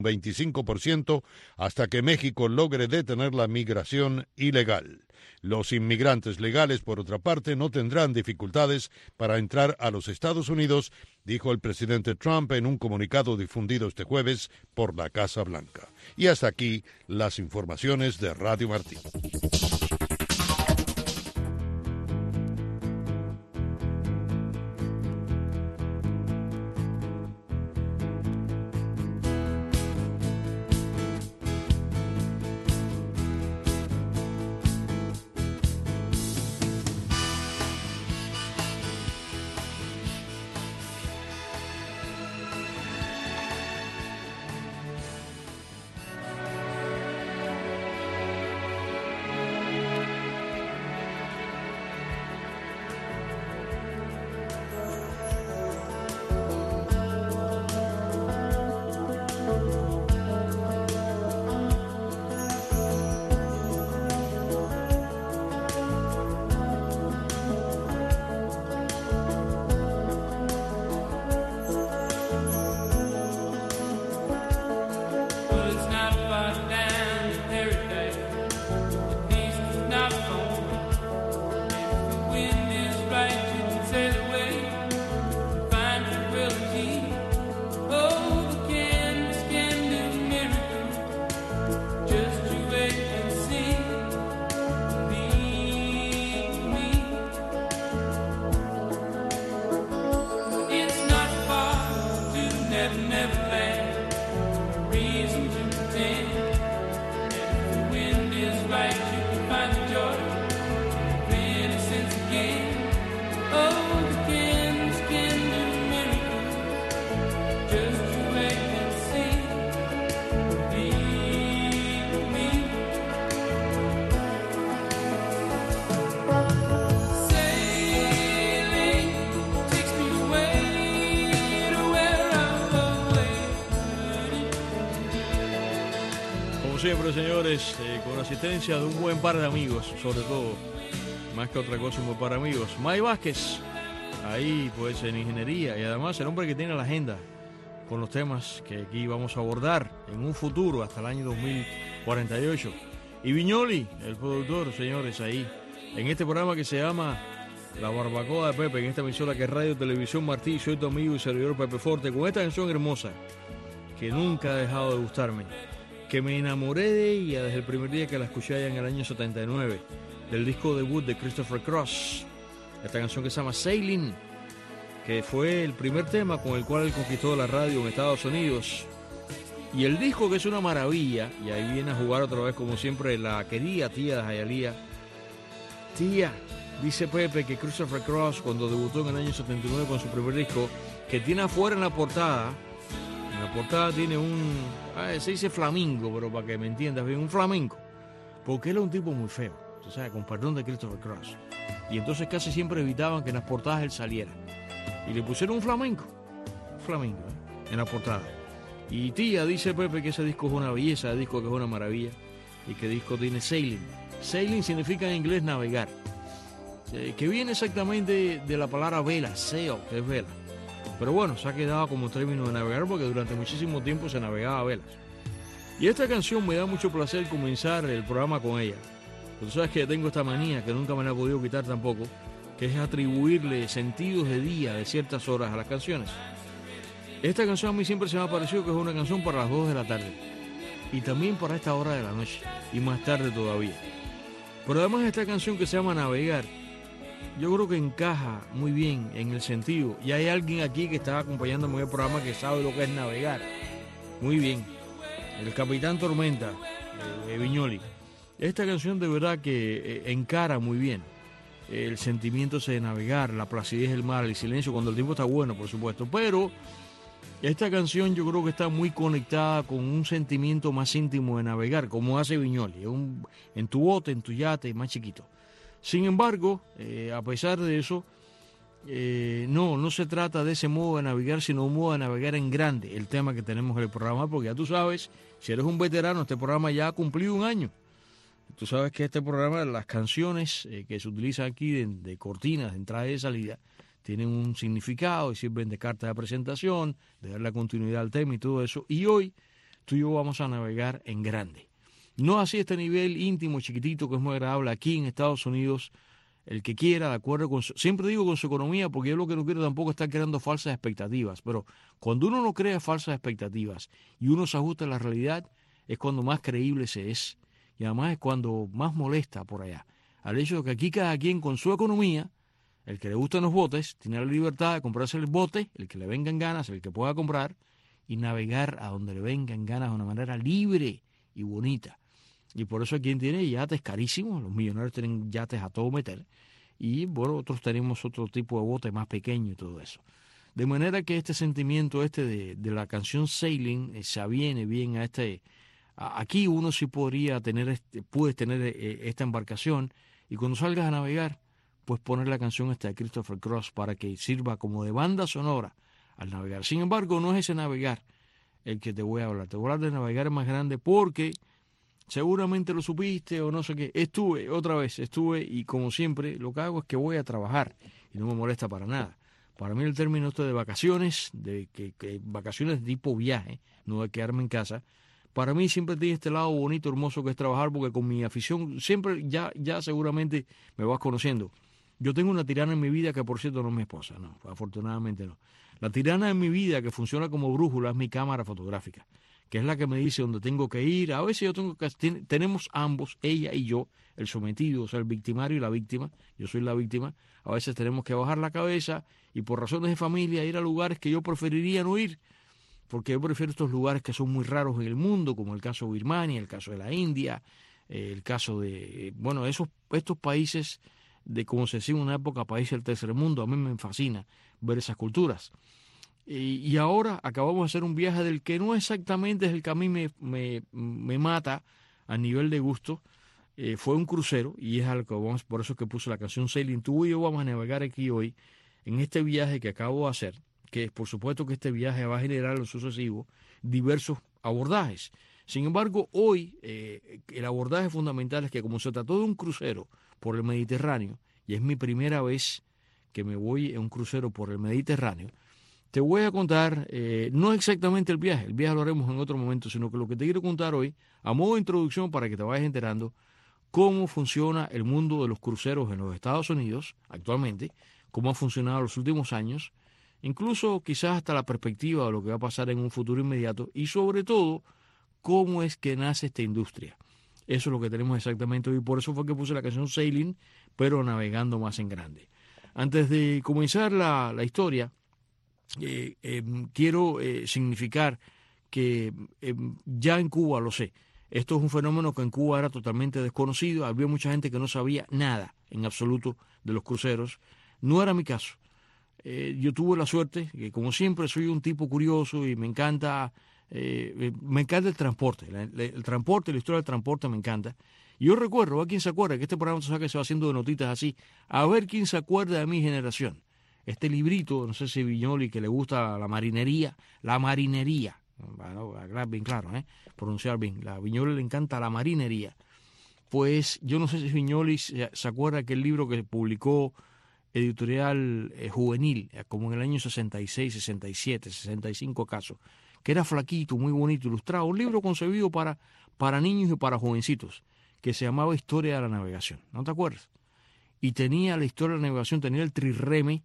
25% hasta que México logre detener la migración ilegal. Los inmigrantes legales, por otra parte, no tendrán dificultades para entrar a los Estados Unidos, dijo el presidente Trump en un comunicado difundido este jueves por la Casa Blanca. Y hasta aquí las informaciones de Radio Martí. Siempre, señores, con asistencia de un buen par de amigos, sobre todo, más que otra cosa, un buen par de amigos. Mike Vázquez, ahí pues en ingeniería, y además el hombre que tiene la agenda con los temas que aquí vamos a abordar en un futuro hasta el año 2048. Y Viñoli, el productor, señores, ahí, en este programa que se llama La Barbacoa de Pepe, en esta emisora que es Radio Televisión Martí. Soy tu amigo y servidor Pepe Forte, con esta canción hermosa que nunca ha dejado de gustarme, que me enamoré de ella desde el primer día que la escuché allá en el año 79, del disco debut de Christopher Cross. Esta canción que se llama Sailing, que fue el primer tema con el cual él conquistó la radio en Estados Unidos. Y el disco, que es una maravilla, y ahí viene a jugar otra vez como siempre la querida tía de Jayalía. Tía, dice Pepe que Christopher Cross, cuando debutó en el año 79 con su primer disco, que tiene afuera en la portada tiene se dice flamingo, pero para que me entiendas bien, un flamenco, porque él es un tipo muy feo, tú sabes, con perdón de Christopher Cross, y entonces casi siempre evitaban que en las portadas él saliera, y le pusieron un flamenco, en la portada. Y tía, dice Pepe que ese disco es una belleza, el disco que es una maravilla, y que el disco tiene Sailing. Sailing significa en inglés navegar, que viene exactamente de la palabra vela, sail, que es vela. Pero bueno, se ha quedado como término de navegar porque durante muchísimo tiempo se navegaba a velas. Y esta canción me da mucho placer comenzar el programa con ella. Tú sabes que tengo esta manía que nunca me la he podido quitar tampoco, que es atribuirle sentidos de día de ciertas horas a las canciones. Esta canción a mí siempre se me ha parecido que es una canción para las 2 de la tarde. Y también para esta hora de la noche. Y más tarde todavía. Pero además esta canción que se llama Navegar, yo creo que encaja muy bien en el sentido. Y hay alguien aquí que está acompañándome en el programa que sabe lo que es navegar. Muy bien. El Capitán Tormenta, Viñoli. Esta canción de verdad que encara muy bien el sentimiento ese de navegar, la placidez del mar, el silencio, cuando el tiempo está bueno, por supuesto. Pero esta canción yo creo que está muy conectada con un sentimiento más íntimo de navegar, como hace Viñoli, en tu bote, en tu yate, más chiquito. Sin embargo, a pesar de eso, no se trata de ese modo de navegar, sino un modo de navegar en grande, el tema que tenemos en el programa, porque ya tú sabes, si eres un veterano, este programa ya ha cumplido un año. Tú sabes que este programa, las canciones que se utilizan aquí de cortinas, de entrada y de salida, tienen un significado y sirven de carta de presentación, de dar la continuidad al tema y todo eso. Y hoy tú y yo vamos a navegar en grande. No así este nivel íntimo, chiquitito, que es muy agradable aquí en Estados Unidos. El que quiera, de acuerdo con siempre digo con su economía, porque yo lo que no quiero tampoco es estar creando falsas expectativas, pero cuando uno no crea falsas expectativas y uno se ajusta a la realidad, es cuando más creíble se es, y además es cuando más molesta por allá. Al hecho de que aquí cada quien con su economía, el que le gustan los botes, tiene la libertad de comprarse el bote, el que le vengan ganas, el que pueda comprar, y navegar a donde le vengan ganas de una manera libre y bonita. Y por eso hay quien tiene yates carísimos, los millonarios tienen yates a todo meter, y bueno, otros tenemos otro tipo de bote más pequeño y todo eso. De manera que este sentimiento de la canción Sailing se aviene bien a aquí uno sí podría tener, puedes tener esta embarcación, y cuando salgas a navegar, pues poner la canción de Christopher Cross para que sirva como de banda sonora al navegar. Sin embargo, no es ese navegar el que te voy a hablar. Te voy a hablar de navegar más grande porque seguramente lo supiste o no sé qué. Estuve y como siempre lo que hago es que voy a trabajar y no me molesta para nada. Para mí el término de vacaciones, que vacaciones de tipo viaje, no de quedarme en casa, para mí siempre tiene este lado bonito, hermoso que es trabajar, porque con mi afición siempre ya seguramente me vas conociendo. Yo tengo una tirana en mi vida que por cierto no es mi esposa, no, afortunadamente no. La tirana en mi vida que funciona como brújula es mi cámara fotográfica, que es la que me dice dónde tengo que ir. A veces tenemos ambos, ella y yo, el sometido, o sea, el victimario y la víctima. Yo soy la víctima. A veces tenemos que bajar la cabeza y por razones de familia ir a lugares que yo preferiría no ir, porque yo prefiero estos lugares que son muy raros en el mundo, como el caso de Birmania, el caso de la India, el caso de, bueno, estos países de, como se decía en una época, países del tercer mundo. A mí me fascina ver esas culturas. Y ahora acabamos de hacer un viaje del que no exactamente es el que a mí me mata a nivel de gusto. Fue un crucero y es algo que vamos, por eso que puse la canción Sailing. Tú y yo vamos a navegar aquí hoy en este viaje que acabo de hacer, que por supuesto que este viaje va a generar en lo sucesivo diversos abordajes. Sin embargo, hoy el abordaje fundamental es que como se trató de un crucero por el Mediterráneo, y es mi primera vez que me voy en un crucero por el Mediterráneo, te voy a contar, no exactamente el viaje lo haremos en otro momento, sino que lo que te quiero contar hoy, a modo de introducción para que te vayas enterando, cómo funciona el mundo de los cruceros en los Estados Unidos actualmente, cómo ha funcionado en los últimos años, incluso quizás hasta la perspectiva de lo que va a pasar en un futuro inmediato y sobre todo, cómo es que nace esta industria. Eso es lo que tenemos exactamente hoy, por eso fue que puse la canción Sailing, pero navegando más en grande. Antes de comenzar la historia, quiero significar que ya en Cuba lo sé. Esto es un fenómeno que en Cuba era totalmente desconocido. Había mucha gente que no sabía nada en absoluto de los cruceros. No era mi caso. Yo tuve la suerte, que como siempre soy un tipo curioso y me encanta el transporte. El transporte, la historia del transporte me encanta. Y yo recuerdo, a quién se acuerda, que este programa que se va haciendo de notitas así, a ver quién se acuerda de mi generación. Este librito, no sé si Viñoli, que le gusta la marinería, bueno, hablar bien claro, pronunciar bien, a Viñoli le encanta la marinería. Pues yo no sé si Viñoli se acuerda que el libro que publicó Editorial Juvenil, como en el año 66, 67, 65 casos, que era flaquito, muy bonito, ilustrado, un libro concebido para niños y para jovencitos, que se llamaba Historia de la Navegación, ¿no te acuerdas? Y tenía la historia de la navegación, tenía el trirreme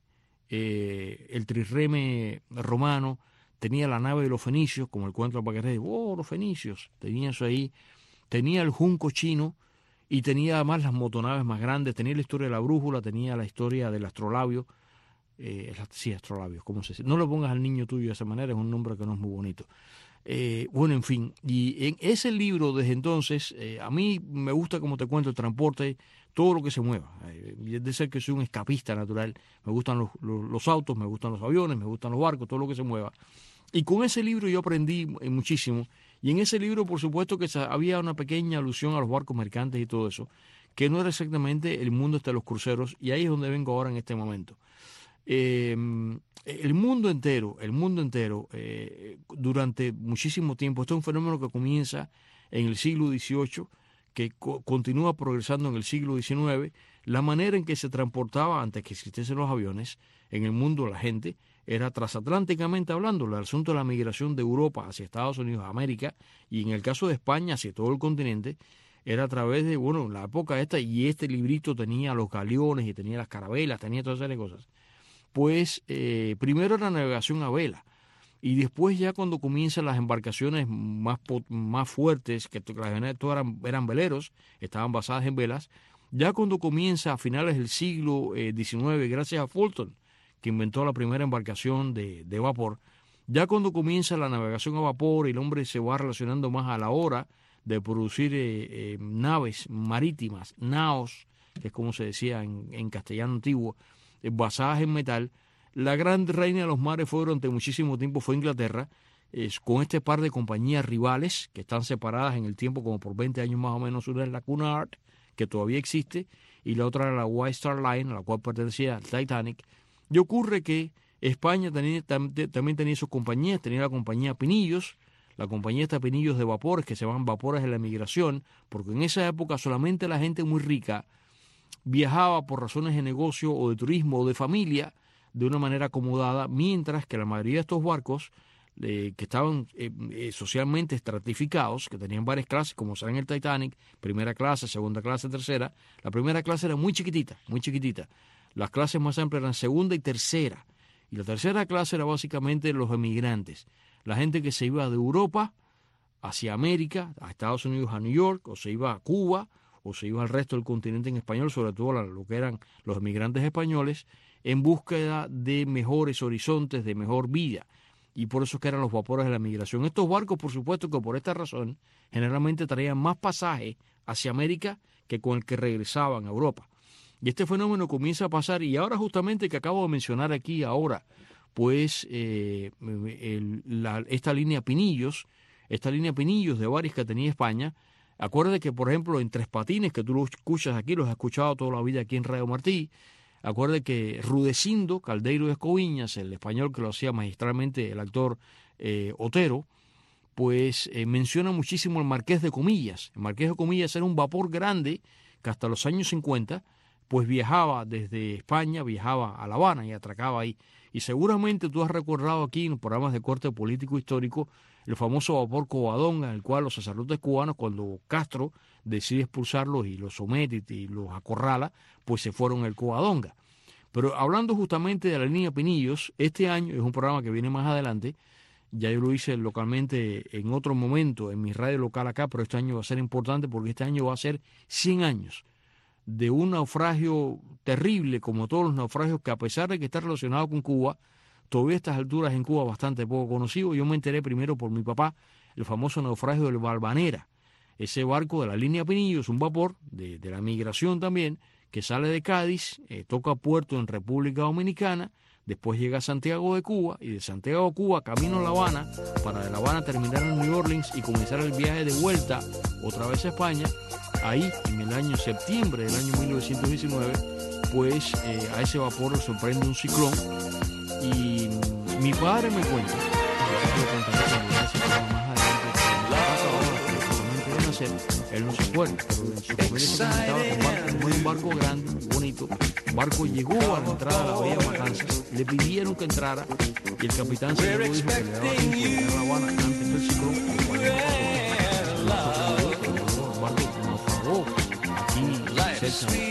romano, tenía la nave de los fenicios, como el cuento de Paquerés, los fenicios, tenía eso ahí, tenía el junco chino y tenía además las motonaves más grandes, tenía la historia de la brújula, tenía la historia del astrolabio, astrolabio, ¿cómo se dice? No le pongas al niño tuyo de esa manera, es un nombre que no es muy bonito. Bueno, en fin, y en ese libro desde entonces, a mí me gusta, como te cuento, el transporte, todo lo que se mueva. Es de ser que soy un escapista natural, me gustan los autos, me gustan los aviones, me gustan los barcos, todo lo que se mueva. Y con ese libro yo aprendí muchísimo, y en ese libro por supuesto que había una pequeña alusión a los barcos mercantes y todo eso, que no era exactamente el mundo de los cruceros, y ahí es donde vengo ahora en este momento. El mundo entero, durante muchísimo tiempo, esto es un fenómeno que comienza en el siglo XVIII, que continúa progresando en el siglo XIX, la manera en que se transportaba, antes que existiesen los aviones, en el mundo la gente, era transatlánticamente hablando, el asunto de la migración de Europa hacia Estados Unidos, América, y en el caso de España hacia todo el continente, era a través de, bueno, la época esta, y este librito tenía los galeones y tenía las carabelas, tenía todas esas cosas. Pues primero era navegación a vela, y después ya cuando comienzan las embarcaciones más fuertes, que todas eran veleros, estaban basadas en velas, ya cuando comienza a finales del siglo XIX, gracias a Fulton, que inventó la primera embarcación de vapor, ya cuando comienza la navegación a vapor, el hombre se va relacionando más a la hora de producir naves marítimas, naos, que es como se decía en castellano antiguo, basadas en metal. La gran reina de los mares fue durante muchísimo tiempo fue Inglaterra, con este par de compañías rivales que están separadas en el tiempo como por 20 años más o menos. Una es la Cunard, que todavía existe, y la otra era la White Star Line, a la cual pertenecía al Titanic. Y ocurre que España también tenía sus compañías, tenía la compañía Pinillos, la compañía esta Pinillos de vapores, que se llaman vapores de la migración, porque en esa época solamente la gente muy rica viajaba por razones de negocio o de turismo o de familia de una manera acomodada, mientras que la mayoría de estos barcos que estaban socialmente estratificados, que tenían varias clases, como será en el Titanic, primera clase, segunda clase, tercera. La primera clase era muy chiquitita, muy chiquitita. Las clases más amplias eran segunda y tercera. Y la tercera clase era básicamente los emigrantes, la gente que se iba de Europa hacia América, a Estados Unidos, a New York, o se iba a Cuba, o se iba al resto del continente en español, sobre todo lo que eran los emigrantes españoles, en búsqueda de mejores horizontes, de mejor vida. Y por eso que eran los vapores de la migración. Estos barcos, por supuesto que por esta razón, generalmente traían más pasaje hacia América que con el que regresaban a Europa. Y este fenómeno comienza a pasar, y ahora justamente que acabo de mencionar aquí ahora, pues esta línea Pinillos de varias que tenía España. Acuérdate que, por ejemplo, en Tres Patines, que tú lo escuchas aquí, los has escuchado toda la vida aquí en Radio Martí. Acuérdate que Rudecindo Caldeiro de Escoviñas, el español que lo hacía magistralmente el actor Otero, pues menciona muchísimo el Marqués de Comillas. El Marqués de Comillas era un vapor grande que hasta los años 50 pues viajaba desde España, viajaba a La Habana y atracaba ahí. Y seguramente tú has recordado aquí en programas de corte político histórico el famoso vapor Covadonga, en el cual los sacerdotes cubanos, cuando Castro decide expulsarlos y los somete y los acorrala, pues se fueron al Covadonga. Pero hablando justamente de la línea Pinillos, este año es un programa que viene más adelante, ya yo lo hice localmente en otro momento en mi radio local acá, pero este año va a ser importante porque este año va a ser 100 años de un naufragio terrible, como todos los naufragios que, a pesar de que está relacionado con Cuba, todavía a estas alturas en Cuba bastante poco conocido. Yo me enteré primero por mi papá, el famoso naufragio del Valvanera, ese barco de la línea Pinillos, un vapor de la migración también, que sale de Cádiz, toca puerto en República Dominicana, después llega a Santiago de Cuba, y de Santiago de Cuba camino a La Habana, para de La Habana terminar en New Orleans y comenzar el viaje de vuelta otra vez a España. Ahí, en el año septiembre del año 1919, pues a ese vapor le sorprende un ciclón, y mi padre me cuenta, él no se acuerda, pero en su familia fue un barco grande, bonito. El barco llegó a la entrada de la bahía de Matanzas, le pidieron que entrara, y el capitán se lo dijo que le daba tiempo de llegar a La Habana antes del ciclón. El barco naufragó aquí cerca de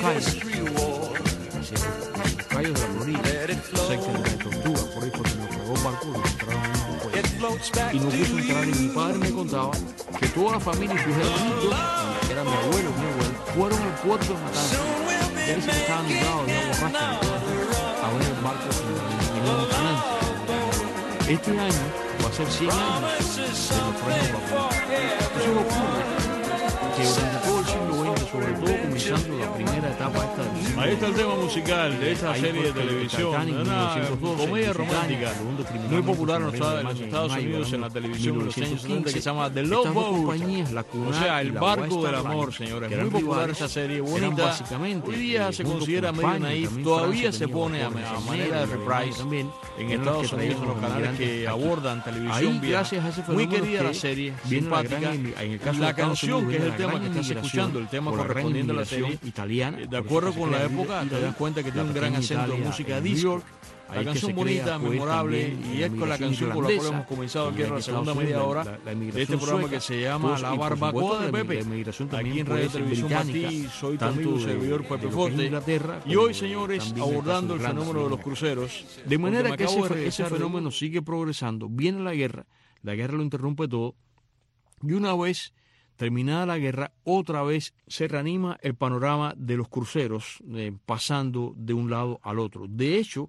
los Cayos de la Florida, cerca de la Tortuga, por ahí porque naufragó el barco y entraron en un pueblo. Y no quiso entrar, y mi padre me contaba que toda la familia y sus hermanitos, que eran mi abuelo, fueron al puerto de Matanzas. Ya se estaban nudados de agua rasca a ver el barco en un instante. Este año va a ser 100 años de naufragio vapor. Eso ocurre que durante todo el siglo XX, sobre todo comenzando la primera etapa esta del siglo XX. Ahí está el tema musical de esta serie de televisión, una comedia romántica muy popular en los Estados Unidos en la televisión en los años 70, que se llama The Love Boat, o sea, el barco del amor, señores. Muy popular esa serie, bonita. Hoy día se considera medio naif, todavía se pone a manera de reprise en Estados Unidos en los canales que abordan televisión vieja. Muy querida la serie, simpática. La canción, que es el tema que estás escuchando, el tema correspondiente a la serie italiana. De acuerdo con la época, te das cuenta que tiene un gran acento de música disco. La canción bonita, memorable, y es con la canción con la cual hemos comenzado aquí en la segunda media hora de este programa que se llama La Barbacoa de Pepe. Aquí en Radio Televisión Martí, soy tu amigo servidor Pepe Forte. Y hoy, señores, abordando el fenómeno de los cruceros. De manera que ese fenómeno sigue progresando. Viene la guerra lo interrumpe todo, y una vez terminada la guerra, otra vez se reanima el panorama de los cruceros, pasando de un lado al otro. De hecho,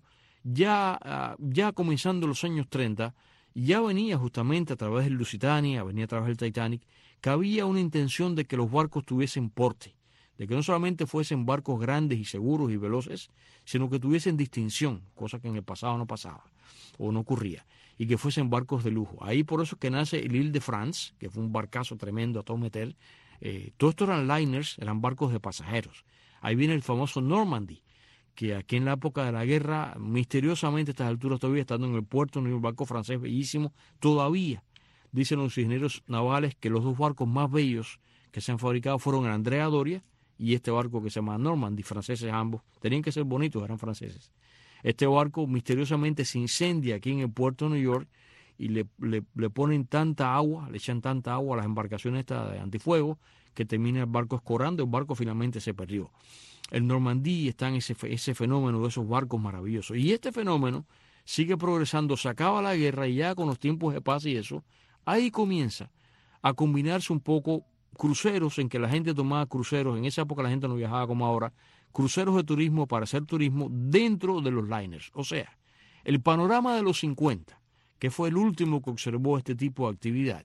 ya comenzando los años 30, ya venía justamente a través del Lusitania, venía a través del Titanic, que había una intención de que los barcos tuviesen porte, de que no solamente fuesen barcos grandes y seguros y veloces, sino que tuviesen distinción, cosa que en el pasado no pasaba o no ocurría, y que fuesen barcos de lujo. Ahí por eso es que nace el Île-de-France, que fue un barcazo tremendo a todo meter. Todo esto eran liners, eran barcos de pasajeros. Ahí viene el famoso Normandy, que aquí en la época de la guerra, misteriosamente a estas alturas todavía estando en el puerto, en un barco francés bellísimo, todavía dicen los ingenieros navales que los dos barcos más bellos que se han fabricado fueron el Andrea Doria y este barco que se llama Normandy, franceses ambos, tenían que ser bonitos, eran franceses. Este barco misteriosamente se incendia aquí en el puerto de New York y le ponen tanta agua, le echan tanta agua a las embarcaciones estas de antifuego que termina el barco escorando, el barco finalmente se perdió. El Normandí está en ese fenómeno de esos barcos maravillosos. Y este fenómeno sigue progresando, se acaba la guerra y ya con los tiempos de paz y eso, ahí comienza a combinarse un poco cruceros en que la gente tomaba cruceros, en esa época la gente no viajaba como ahora, cruceros de turismo para hacer turismo dentro de los liners. O sea, el panorama de los 50, que fue el último que observó este tipo de actividad,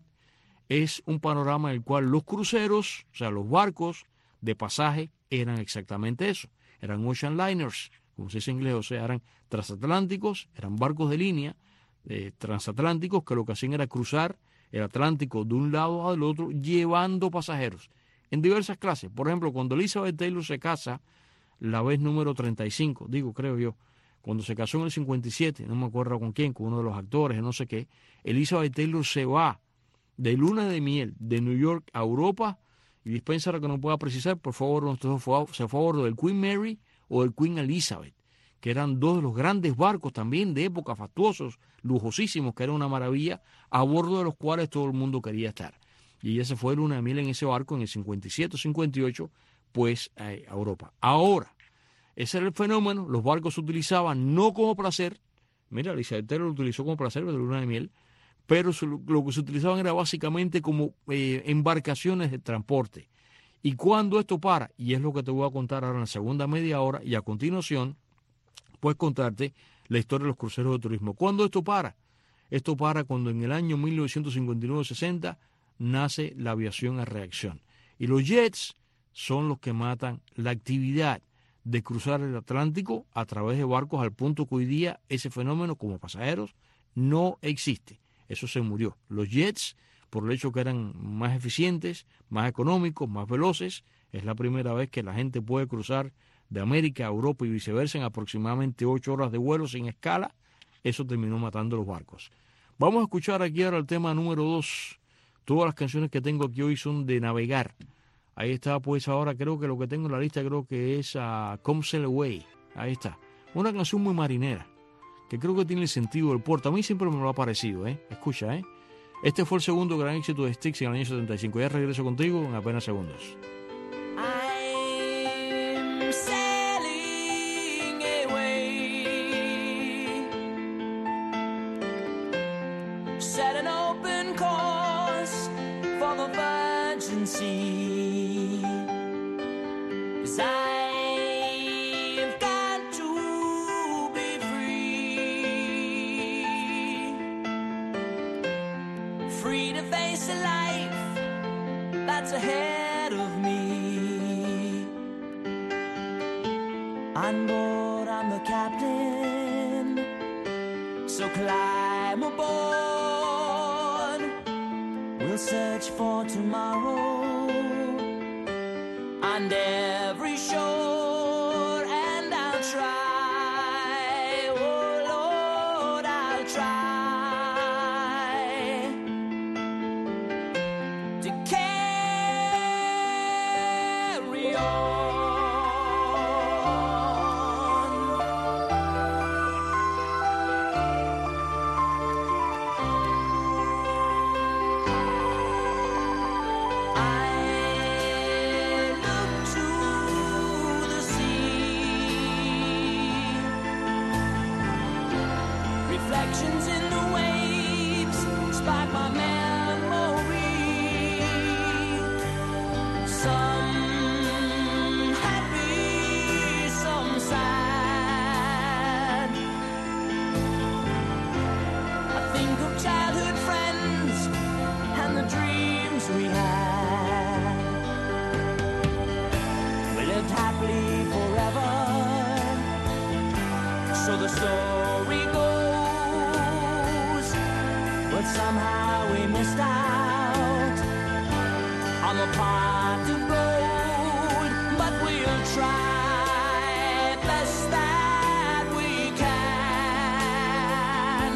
es un panorama en el cual los cruceros, o sea, los barcos de pasaje, eran exactamente eso. Eran ocean liners, como se dice en inglés, o sea, eran transatlánticos, eran barcos de línea transatlánticos que lo que hacían era cruzar el Atlántico de un lado al otro llevando pasajeros en diversas clases. Por ejemplo, cuando Elizabeth Taylor se casa, la vez número 35, creo yo, cuando se casó en el 57, no me acuerdo con quién, con uno de los actores, no sé qué, Elizabeth Taylor se va de luna de miel de New York a Europa, y dispensa que no pueda precisar, por favor, se fue a bordo del Queen Mary o del Queen Elizabeth, que eran dos de los grandes barcos también de época, fastuosos, lujosísimos, que era una maravilla, a bordo de los cuales todo el mundo quería estar. Y ella se fue de luna de miel en ese barco en el 57 o 58, pues a Europa. Ahora, ese era el fenómeno, los barcos se utilizaban no como placer, mira, Elizabeth Taylor lo utilizó como placer de luna de miel, pero lo que se utilizaban era básicamente como embarcaciones de transporte. Y cuando esto para, y es lo que te voy a contar ahora en la segunda media hora, y a continuación, pues contarte la historia de los cruceros de turismo. ¿Cuándo esto para? Esto para cuando en el año 1959-60 nace la aviación a reacción. Y los jets son los que matan la actividad de cruzar el Atlántico a través de barcos, al punto que hoy día ese fenómeno como pasajeros no existe. Eso se murió. Los jets, por el hecho que eran más eficientes, más económicos, más veloces, es la primera vez que la gente puede cruzar de América a Europa y viceversa en aproximadamente 8 horas de vuelo sin escala. Eso terminó matando los barcos. Vamos a escuchar aquí ahora el tema número 2. Todas las canciones que tengo aquí hoy son de navegar. Ahí está, pues ahora creo que lo que tengo en la lista creo que es Come Sail Away. Ahí está. Una canción muy marinera, que creo que tiene el sentido del puerto. A mí siempre me lo ha parecido, Escucha, Este fue el segundo gran éxito de Styx en el año 75. Ya regreso contigo en apenas segundos. I'm sailing away, set an open course for the virgin sea, 'cause I've got to be free to face a life that's ahead of me. On board, I'm the captain, so climb aboard. We'll search for tomorrow on every shore, and I'll try, oh Lord, I'll try to carry on. reflections in the waves spark my memory. Some happy, some sad. I think of childhood friends and the dreams we had. We lived happily forever, so the story goes. But somehow we missed out on the pot of gold. But we'll try best that we can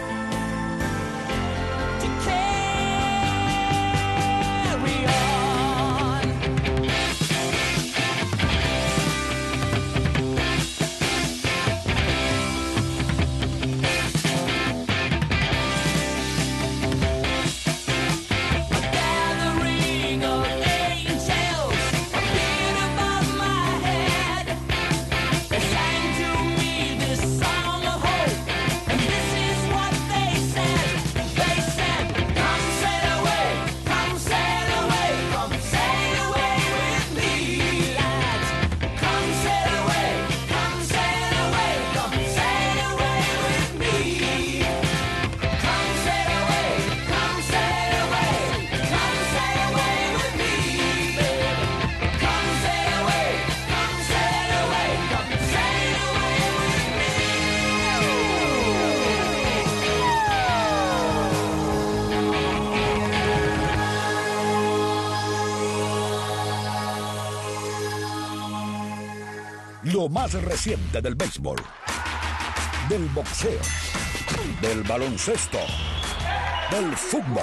to carry on. Gathering of angels appeared above my head. They sang to me this song of hope, and this is what they said. They said, come sail away, come sail away, come sail away with me, lads. Come sail away, come sail away, come sail away with me. Come sail away, come sail away, come sail away with me, baby. Come sail away, come sail away, come sail away with me. Lo más reciente del béisbol, del boxeo, del baloncesto, del fútbol.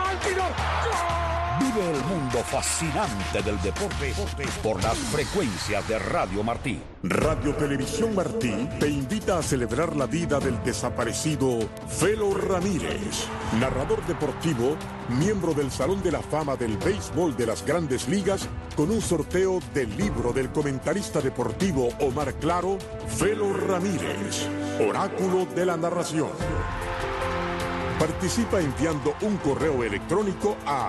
Vive el mundo fascinante del deporte por las frecuencias de Radio Martí. Radio Televisión Martí te invita a celebrar la vida del desaparecido Felo Ramírez, narrador deportivo, miembro del Salón de la Fama del Béisbol de las Grandes Ligas, con un sorteo del libro del comentarista deportivo Omar Claro, Felo Ramírez, Oráculo de la Narración. Participa enviando un correo electrónico a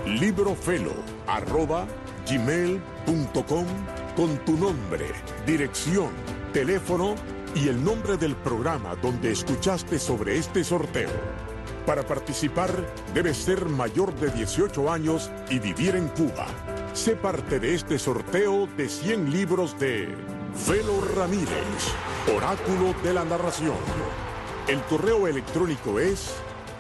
librofelo@gmail.com con tu nombre, dirección, teléfono y el nombre del programa donde escuchaste sobre este sorteo. Para participar, debes ser mayor de 18 años y vivir en Cuba. Sé parte de este sorteo de 100 libros de Felo Ramírez, Oráculo de la Narración. El correo electrónico es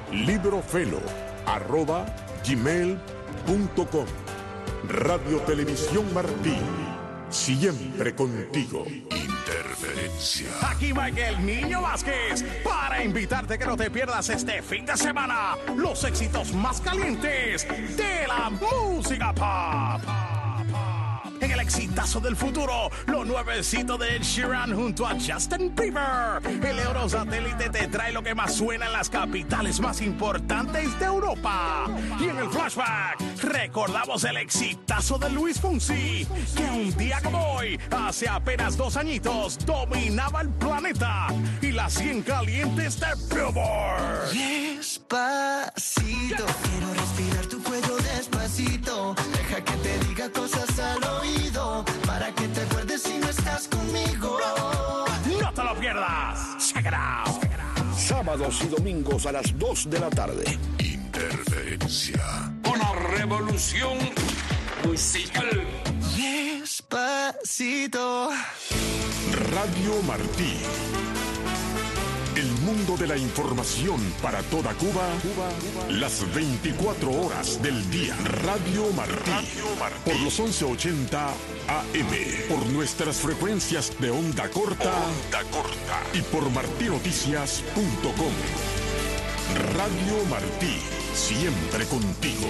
librofelo@gmail.com. Radio Televisión Martí, siempre contigo. Interferencia. Aquí Michael Niño Vázquez para invitarte que no te pierdas este fin de semana los éxitos más calientes de la música pop. En el exitazo del futuro, lo nuevecito de Ed Sheeran junto a Justin Bieber. El Eurosatélite te trae lo que más suena en las capitales más importantes de Europa. Y en el flashback, recordamos el exitazo de Luis Fonsi, que un día como hoy, hace apenas 2 añitos, dominaba el planeta y las 100 calientes de Billboard. Despacito, quiero respirar tu cuello despacito. Deja que te diga cosas al oído, para que te acuerdes si no estás conmigo. No te lo pierdas. Check it out. Sábados y domingos a las 2 de la tarde. Interferencia. Una revolución musical. Despacito. Radio Martí. El mundo de la información para toda Cuba, las 24 horas del día. Radio Martí. Por los 1180 AM. Por nuestras frecuencias de onda corta. Y por martinoticias.com. Radio Martí. Siempre contigo.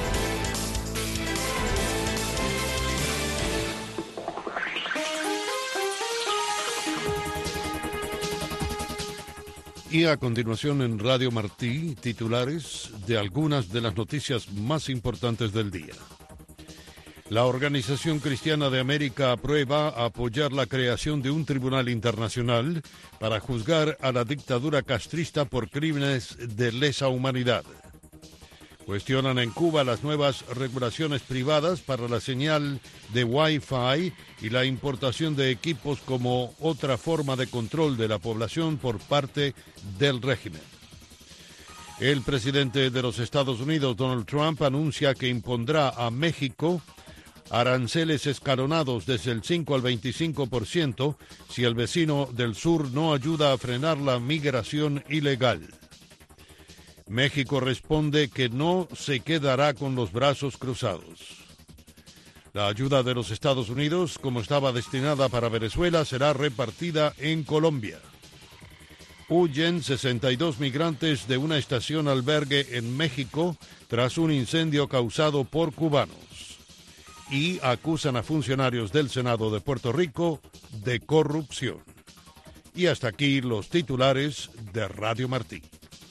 Y a continuación en Radio Martí, titulares de algunas de las noticias más importantes del día. La Organización Cristiana de América aprueba apoyar la creación de un tribunal internacional para juzgar a la dictadura castrista por crímenes de lesa humanidad. Cuestionan en Cuba las nuevas regulaciones privadas para la señal de Wi-Fi y la importación de equipos como otra forma de control de la población por parte del régimen. El presidente de los Estados Unidos, Donald Trump, anuncia que impondrá a México aranceles escalonados desde el 5 al 25% si el vecino del sur no ayuda a frenar la migración ilegal. México responde que no se quedará con los brazos cruzados. La ayuda de los Estados Unidos, como estaba destinada para Venezuela, será repartida en Colombia. Huyen 62 migrantes de una estación albergue en México tras un incendio causado por cubanos. Y acusan a funcionarios del Senado de Puerto Rico de corrupción. Y hasta aquí los titulares de Radio Martí.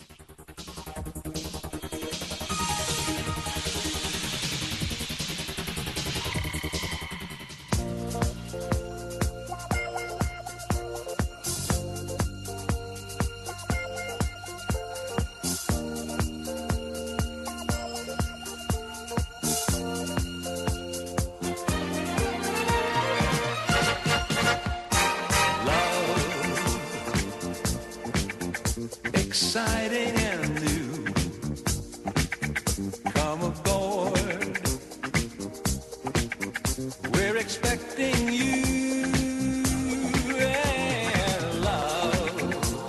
Exciting and new. Come aboard. We're expecting you and love.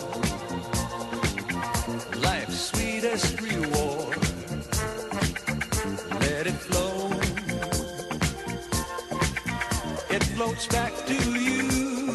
Life's sweetest reward. Let it flow. It floats back to you.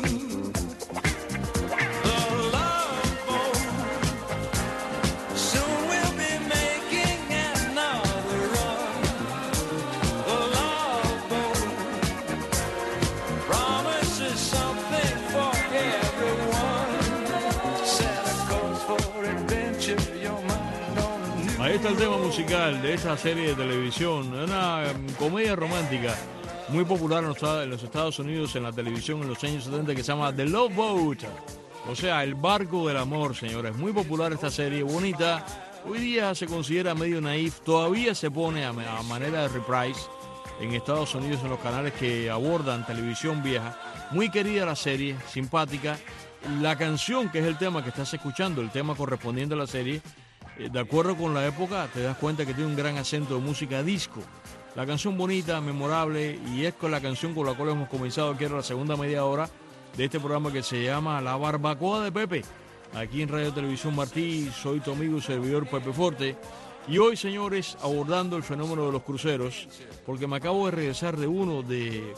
Ahí está el tema musical de esta serie de televisión, una comedia romántica muy popular en los Estados Unidos en la televisión en los años 70 que se llama The Love Boat, o sea, el barco del amor, señores. Muy popular esta serie, bonita. Hoy día se considera medio naif, todavía se pone a manera de reprise en Estados Unidos en los canales que abordan televisión vieja. Muy querida la serie, simpática. La canción, que es el tema que estás escuchando, el tema correspondiente a la serie, de acuerdo con la época, te das cuenta que tiene un gran acento de música disco. La canción bonita, memorable, y es con la canción con la cual hemos comenzado, quiero la segunda media hora de este programa que se llama La Barbacoa de Pepe. Aquí en Radio Televisión Martí, soy tu amigo y servidor Pepe Forte. Y hoy, señores, abordando el fenómeno de los cruceros, porque me acabo de regresar de uno del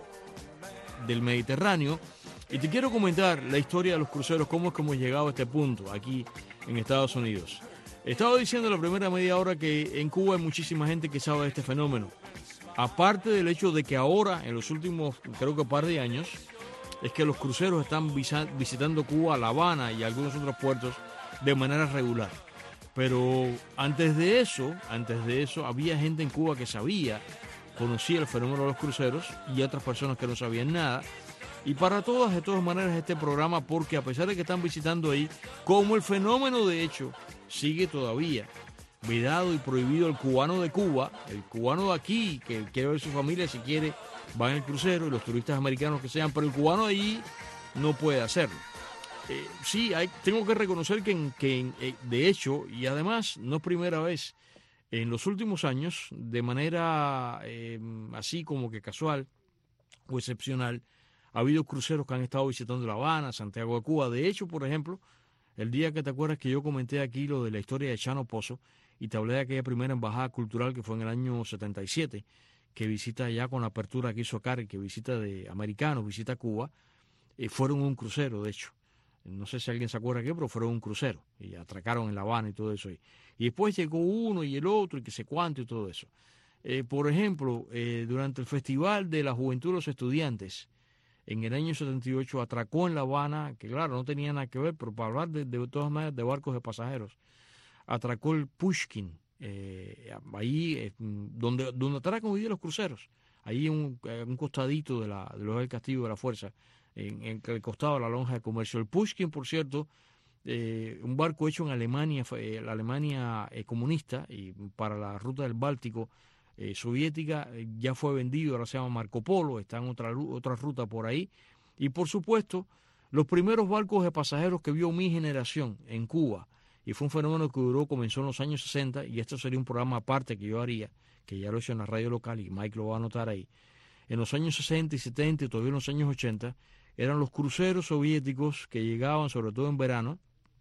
Mediterráneo, y te quiero comentar la historia de los cruceros, cómo es que hemos llegado a este punto aquí en Estados Unidos. Estaba diciendo en la primera media hora que en Cuba hay muchísima gente que sabe de este fenómeno. Aparte del hecho de que ahora, en los últimos, creo que par de años, es que los cruceros están visitando Cuba, La Habana y algunos otros puertos de manera regular. Pero antes de eso, había gente en Cuba que conocía el fenómeno de los cruceros y otras personas que no sabían nada. Y para todas, de todas maneras, este programa, porque a pesar de que están visitando ahí, como el fenómeno de hecho sigue todavía vedado y prohibido, el cubano de Cuba, el cubano de aquí, que quiere ver su familia, si quiere, va en el crucero, y los turistas americanos que sean, pero el cubano de allí no puede hacerlo. Sí, tengo que reconocer que de hecho, y además no es primera vez, en los últimos años, de manera así como que casual o excepcional, ha habido cruceros que han estado visitando La Habana, Santiago de Cuba. De hecho, por ejemplo, el día que te acuerdas que yo comenté aquí lo de la historia de Chano Pozo y te hablé de aquella primera embajada cultural que fue en el año 77, que visita ya con la apertura que hizo Cari, que visita de americanos, visita Cuba, fueron un crucero, de hecho. No sé si alguien se acuerda qué, pero fueron un crucero y atracaron en La Habana y todo eso. Y después llegó uno y el otro y que sé cuánto y todo eso. Por ejemplo, durante el Festival de la Juventud de los Estudiantes, en el año 78 atracó en La Habana, que claro, no tenía nada que ver, pero para hablar de todas maneras de barcos de pasajeros, atracó el Pushkin, ahí donde atracan hoy día los cruceros. ahí un costadito de los del Castillo de la Fuerza, en el costado de la lonja de comercio. El Pushkin, por cierto, un barco hecho en Alemania, la Alemania comunista, y para la ruta del Báltico soviética, ya fue vendido, ahora se llama Marco Polo, está en otra ruta por ahí. Y por supuesto, los primeros barcos de pasajeros que vio mi generación en Cuba, y fue un fenómeno que comenzó en los años 60, y esto sería un programa aparte que yo haría, que ya lo he hecho en la radio local y Mike lo va a anotar ahí. En los años 60 y 70 y todavía en los años 80, eran los cruceros soviéticos que llegaban, sobre todo en verano,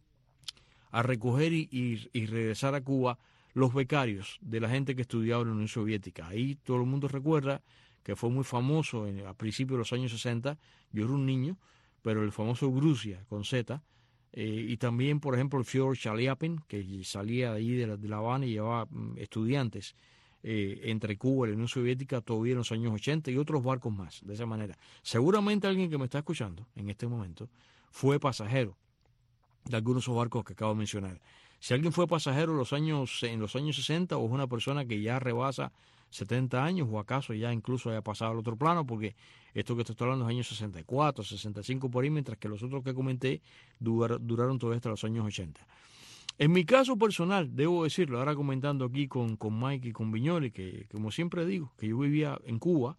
a recoger y regresar a Cuba los becarios de la gente que estudiaba en la Unión Soviética. Ahí todo el mundo recuerda que fue muy famoso a principios de los años 60, yo era un niño, pero el famoso Grusia, con Z, y también, por ejemplo, el Fyodor Chaliapin, que salía de ahí de la Habana y llevaba estudiantes entre Cuba y la Unión Soviética todavía en los años 80, y otros barcos más, de esa manera. Seguramente alguien que me está escuchando en este momento fue pasajero de algunos de esos barcos que acabo de mencionar. Si alguien fue pasajero en los años 60, o es una persona que ya rebasa 70 años, o acaso ya incluso haya pasado al otro plano, porque esto que te estoy hablando es años 64, 65 por ahí, mientras que los otros que comenté duraron todavía hasta los años 80. En mi caso personal, debo decirlo, ahora comentando aquí con Mike y con Viñoli, que como siempre digo, que yo vivía en Cuba,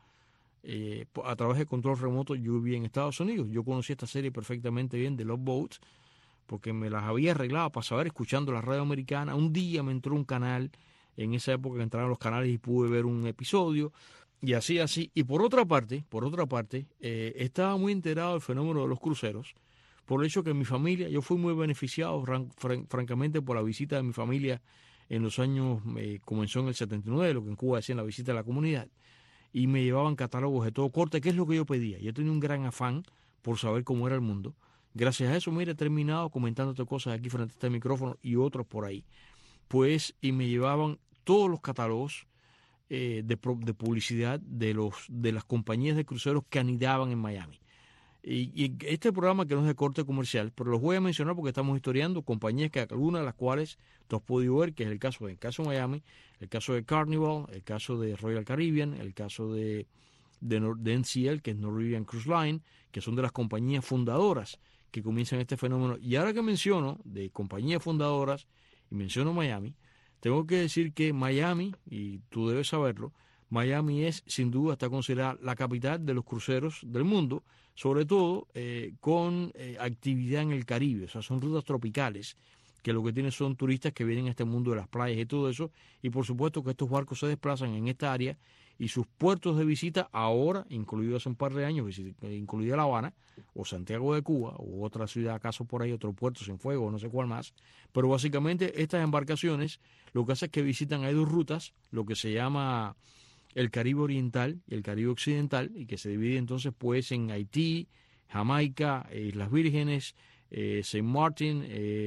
a través de control remoto, yo vivía en Estados Unidos. Yo conocí esta serie perfectamente bien de Love Boats, porque me las había arreglado para saber, escuchando la radio americana. Un día me entró un canal, en esa época que entraron los canales, y pude ver un episodio, y así. Y por otra parte, estaba muy enterado del fenómeno de los cruceros, por el hecho que mi familia, yo fui muy beneficiado, francamente, por la visita de mi familia en los años, comenzó en el 79, lo que en Cuba decían la visita a la comunidad, y me llevaban catálogos de todo corte, que es lo que yo pedía. Yo tenía un gran afán por saber cómo era el mundo. Gracias a eso, mira, he terminado comentándote cosas aquí frente a este micrófono y otros por ahí. Pues, y me llevaban todos los catálogos de publicidad de las compañías de cruceros que anidaban en Miami. Y este programa, que no es de corte comercial, pero los voy a mencionar porque estamos historiando compañías que algunas de las cuales tú has podido ver, que es el caso de Miami, el caso de Carnival, el caso de Royal Caribbean, el caso de NCL, que es Norwegian Cruise Line, que son de las compañías fundadoras que comienzan este fenómeno. Y ahora que menciono de compañías fundadoras y menciono Miami, tengo que decir que Miami, y tú debes saberlo, Miami es, sin duda, está considerada la capital de los cruceros del mundo, sobre todo con actividad en el Caribe. O sea, son rutas tropicales, que lo que tienen son turistas que vienen a este mundo de las playas y todo eso, y por supuesto que estos barcos se desplazan en esta área, y sus puertos de visita ahora, incluido hace un par de años, incluida La Habana, o Santiago de Cuba, o otra ciudad, acaso por ahí, otro puerto sin fuego, no sé cuál más, pero básicamente estas embarcaciones lo que hacen es que visitan, hay dos rutas, lo que se llama el Caribe Oriental y el Caribe Occidental, y que se divide entonces pues en Haití, Jamaica, Islas Vírgenes, St. Martin,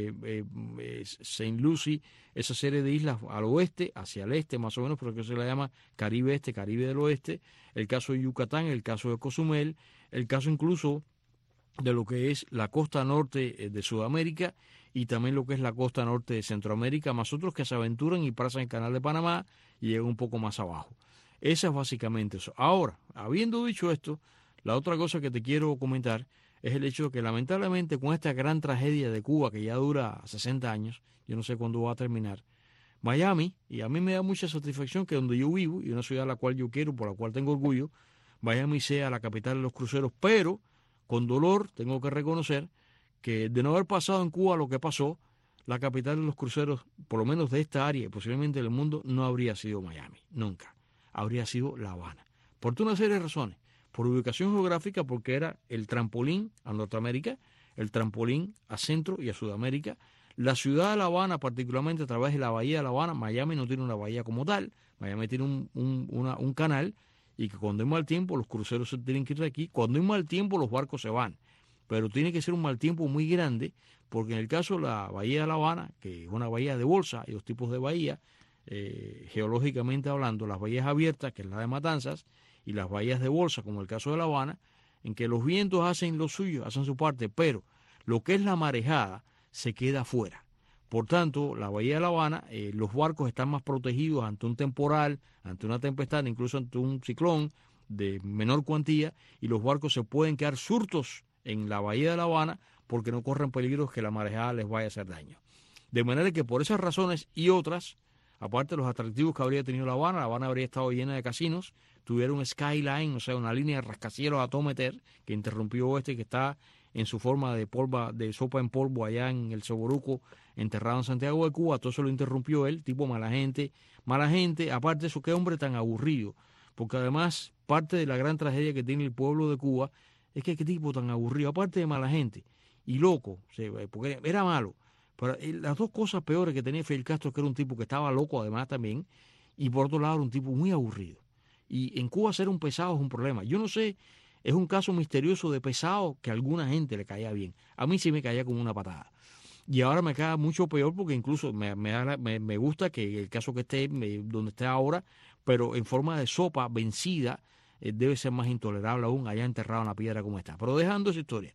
St. Lucie, esa serie de islas al oeste, hacia el este más o menos, pero que se le llama Caribe Este, Caribe del Oeste, el caso de Yucatán, el caso de Cozumel, el caso incluso de lo que es la costa norte de Sudamérica, y también lo que es la costa norte de Centroamérica, más otros que se aventuran y pasan el Canal de Panamá y llegan un poco más abajo. Eso es básicamente eso. Ahora, habiendo dicho esto, la otra cosa que te quiero comentar es el hecho de que lamentablemente con esta gran tragedia de Cuba, que ya dura 60 años, yo no sé cuándo va a terminar, Miami, y a mí me da mucha satisfacción que donde yo vivo, y una ciudad a la cual yo quiero, por la cual tengo orgullo, Miami sea la capital de los cruceros, pero con dolor tengo que reconocer que de no haber pasado en Cuba lo que pasó, la capital de los cruceros, por lo menos de esta área y posiblemente del mundo, no habría sido Miami, nunca. Habría sido La Habana, por toda una serie de razones. Por ubicación geográfica, porque era el trampolín a Norteamérica, el trampolín a Centro y a Sudamérica. La ciudad de La Habana, particularmente a través de la bahía de La Habana, Miami no tiene una bahía como tal, Miami tiene un canal, y que cuando hay mal tiempo los cruceros se tienen que ir de aquí, cuando hay mal tiempo los barcos se van, pero tiene que ser un mal tiempo muy grande, porque en el caso de la bahía de La Habana, que es una bahía de bolsa, hay dos tipos de bahía, geológicamente hablando, las bahías abiertas, que es la de Matanzas, y las bahías de bolsa, como el caso de La Habana, en que los vientos hacen lo suyo, hacen su parte, pero lo que es la marejada se queda afuera. Por tanto, la bahía de La Habana, los barcos están más protegidos ante un temporal, ante una tempestad, incluso ante un ciclón de menor cuantía, y los barcos se pueden quedar surtos en la bahía de La Habana porque no corren peligros que la marejada les vaya a hacer daño. De manera que por esas razones y otras, aparte de los atractivos que habría tenido La Habana habría estado llena de casinos, tuviera un skyline, o sea, una línea de rascacielos a todo meter, que interrumpió que está en su forma de sopa en polvo allá en el Soboruco, enterrado en Santiago de Cuba. Todo eso lo interrumpió él, tipo mala gente, aparte de eso, qué hombre tan aburrido, porque además parte de la gran tragedia que tiene el pueblo de Cuba es que qué tipo tan aburrido, aparte de mala gente y loco, porque era malo, pero las dos cosas peores que tenía Fidel Castro, que era un tipo que estaba loco además también, y por otro lado era un tipo muy aburrido. Y en Cuba ser un pesado es un problema. Yo no sé, es un caso misterioso de pesado que a alguna gente le caía bien. A mí sí me caía como una patada. Y ahora me cae mucho peor porque incluso me gusta que el caso que esté donde esté ahora, pero en forma de sopa vencida, debe ser más intolerable aún allá enterrado en la piedra como está. Pero dejando esa historia,